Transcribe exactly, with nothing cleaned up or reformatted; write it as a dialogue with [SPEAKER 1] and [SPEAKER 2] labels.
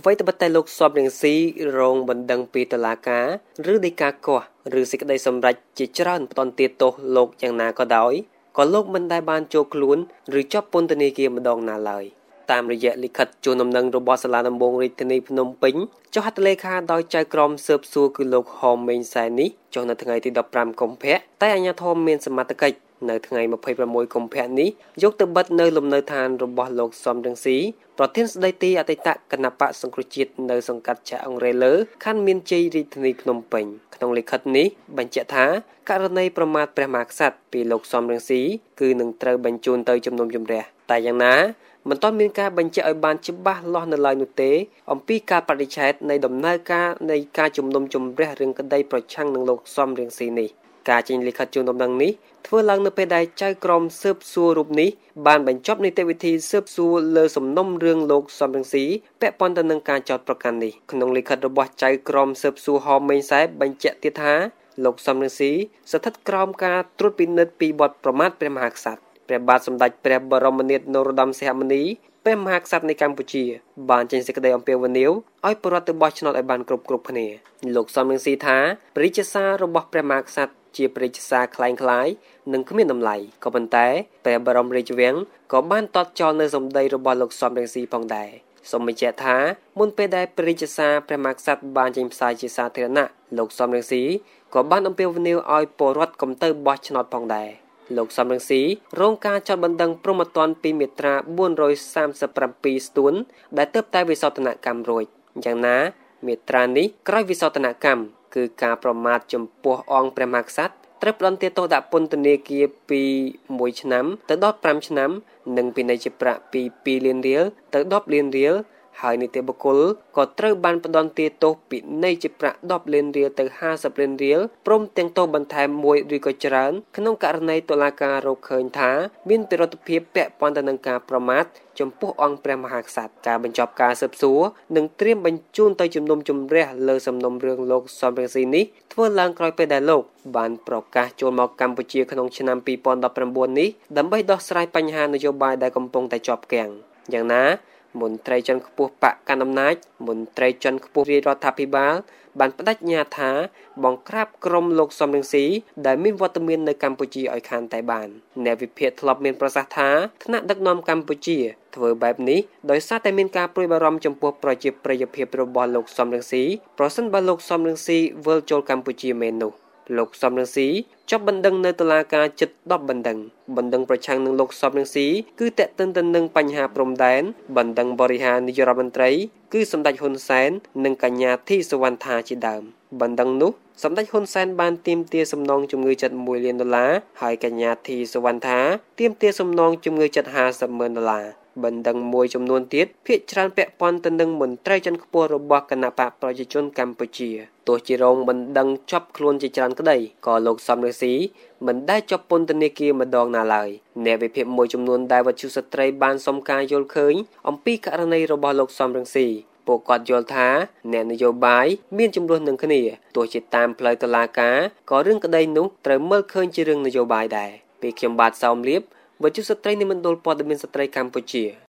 [SPEAKER 1] អ្វីត្បិតតែលោកសំរងស៊ីរងបណ្ដឹងពីតុលាការឬដីកាកោះឬសេចក្តីសម្រេចជាច្រើនផ្ដន្ទាទោសលោកយ៉ាងណាក៏ដោយក៏លោកមិនដែលបានចូលខ្លួនឬជាប់ពន្ធនាគារម្ដងណាឡើយតាមរយៈលិខិតជូនដំណឹងរបស់សាលាដំបងរាជធានីភ្នំពេញចុះហត្ថលេខាដោយចៅក្រមស៊ើបសួរគឺលោកហមមេងសែននេះចុះនៅថ្ងៃទីដប់ប្រាំកុម្ភៈតែអាជ្ញាធរមានសមត្ថកិច្ចនៅថ្ងៃម្ភៃប្រាំមួយកុម្ភៈនេះយកទៅបិទនៅលំនៅឋានរបស់លោកសំរងស៊ីប្រធានស្ដីទីអតីតគណៈបកសង្គ្រោះជាតិនៅសង្កាត់ចាក់អង្រែលើខណ្ឌមានជ័យរាជធានីភ្នំពេញក្នុងលិខិតនេះបញ្ជាក់ថាករណីប្រមាថព្រះមហាក្សត្រពីលោកសំរងស៊ីគឺនឹងត្រូវបញ្ជូនទៅជំនុំជម្រះតែយ៉ាងណាមិនទាន់មានការបញ្ជាក់ឲ្យបានច្បាស់លាស់នៅឡើយនោះទេអំពីការបដិឆេទនៃដំណើរការនៃការជំនុំជម្រះរឿងក្តីប្រឆាំងនឹងលោកសំរងស៊ីនេះការចេញលិខិតជូនដំណឹងនេះធ្វើឡើងនៅពេលដែលចៅក្រមស៊ើបសួររូបនេះបានបញ្ចប់នីតិវិធីស៊ើបសួរលើសំណុំរឿងលោកសំរងស៊ីពាក់ព័ន្ធទៅនឹងការចោទប្រកាន់នេះក្នុងលិខិតរបស់ចៅក្រមស៊ើបសួរហមមេងសែនបញ្ជាក់ទៀតថាលោកសំរងស៊ីស្ថិតក្រោមការត្រួតពិនិត្យពីបទប្រមាថព្រះមហាក្សត្រព្រះបាទសម្ដេចព្រះបរមនាថនរោត្តមសីហមុនីព្រះមហាក្សត្រនៃកម្ពុជាបានចេញសេចក្តីអំពាវនាវឲ្យប្រវត្តិបោះឆ្នោតឲ្យបានគ្រប់គ្រប់គ្នាលោកសំរងស៊ីថាព្រះរាជសាររបស់ព្រះមហាក្សត្រជាព្រះរាជសារคล้ายคล้ายនិងគ្មានតម្លៃក៏ប៉ុន្តែព្រះបរមរាជវាំងក៏បានតតចោលនៅសម្ដីរបស់លោកសំរងស៊ីផងដែរសូមបញ្ជាក់ថាមុនពេលដែលព្រះរាជសារព្រះមហាក្សត្របានចេញផ្សាយជាសាធារណៈលោកសំរងស៊ីក៏បានអំពាវនាវឲ្យពលរដ្ឋកុំទៅបោះឆ្នោតផងដែរលោកសំរងស៊ីរងការចាត់បណ្ដឹងព្រហ្មទណ្ឌពីមាត្រាបួនរយសាមសិបប្រាំពីរស្ទួនដែលទើបតែវិសោធនកម្មរួចយ៉ាងណាមាត្រានេះក្រោយវិសោធនកម្មគឺការប្រមាថចំពោះអង្គព្រះមហាក្សត្រត្រូវផ្ដន្ទាទោសដាក់ពន្ធនាគារពីមួយឆ្នាំទៅដល់ប្រាំឆ្នាំនិងពិន័យជាប្រាក់ពីពីរលានរៀលទៅដប់លានរៀលហើយនីតិបុគ្គលក៏ត្រូវបានផ្ដន្ទាទោសពិន័យជាប្រាក់ដប់លានរៀលទៅហាសិបលានរៀលព្រមទាំងទោសបន្ថែមមួយឬក៏ច្រើនក្នុងករណីតុលាការរកឃើញថាមានពិរុទ្ធភាពពាក់ព័ន្ធទៅនឹងការប្រមាថចំពោះអង្គព្រះមហាក្សត្រការបញ្ចប់ការស៊ើបសួរនិងត្រៀមបញ្ជូនទៅជំនុំជម្រះលើសំណុំរឿងលោកសំរងស៊ីនេះធ្វើឡើងក្រោយពេលដែលលោកបានប្រកាសចូលមកកម្ពុជាក្នុងឆ្នាំពីរពាន់ដប់ប្រាំបួននេះដើម្បីដោះស្រាយបញ្ហានយោបាយដែលកំពុងតែជាប់គាំងយ៉ាងណាមន្ត្រីជាន់ខ្ពស់បកកណ្ដាលអំណាចមន្ត្រីជាន់ខ្ពស់រាជរដ្ឋាភិបាលបានបដិញ្ញាថាបង្ក្រាបក្រុមលោកសំរងស៊ីដែលមានវត្តមាននៅកម្ពុជាឲ្យខានតែបានអ្នកវិភាគធ្លាប់មានប្រសាសន៍ថាថ្នាក់ដឹកនាំកម្ពុជាធ្វើបែបនេះដោយសារតែមានការព្រួយបារម្ភចំពោះប្រជាប្រិយភាពរបស់លោកសំរងស៊ីប្រសិនបើលោកសំរងស៊ីវិលចូលកម្ពុជាមែននោះលោកសំរងស៊ីជាប់បណ្ដឹងនៅតុលាការជិតដប់បណ្ដឹងបណ្ដឹងប្រឆាំងនឹងលោកសំរងស៊ីគឺតេតិនទៅនឹងបញ្ហាព្រំដែនបណ្ដឹងបរិហារនាយករដ្ឋមន្ត្រីគឺសម្ដេចហ៊ុនសែននិងកញ្ញាធីសុវណ្ណថាជាដើមបណ្ដឹងនោះសម្ដេចហ៊ុនសែនបានទាមទារសំណងជំងឺចិត្តមួយលានដុល្លារហើយកញ្ញាធីសុវណ្ណថាទាមទារសំណងជំងឺចិត្តហាសិបម៉ឺនដុល្លារបណ្ដឹងមួយចំនួនទៀតភាគច្រើនពាក់ព័ន្ធទៅនឹងមន្ត្រីជាន់ខ្ពស់របស់គណៈបកប្រជាជនកម្ពុជាទោះជារងបណ្ដឹងជាប់ខ្លួនជាច្រើនក្តីក៏លោកសំរងស៊ីមិនដែលជាប់ពន្ធនាគារម្ដងណាឡើយអ្នកវិភាគមួយចំនួនដែលវិទ្យុស្ត្រីបានសុំការយល់ឃើញអំពីករណីរបស់លោកសំរងស៊ីពួកគាត់យល់ថាអ្នកនយោបាយមានចំនួននឹងគ្នាទោះជាតាមផ្លូវតុលាការក៏រឿងក្តីនោះត្រូវមើលឃើញជារឿងនយោបាយដែរពេលខ្ញុំបាទសោមលៀបវិទ្យុស្ត្រីនៃមណ្ឌលព័ត៌មានស្ត្រីកម្ពុជា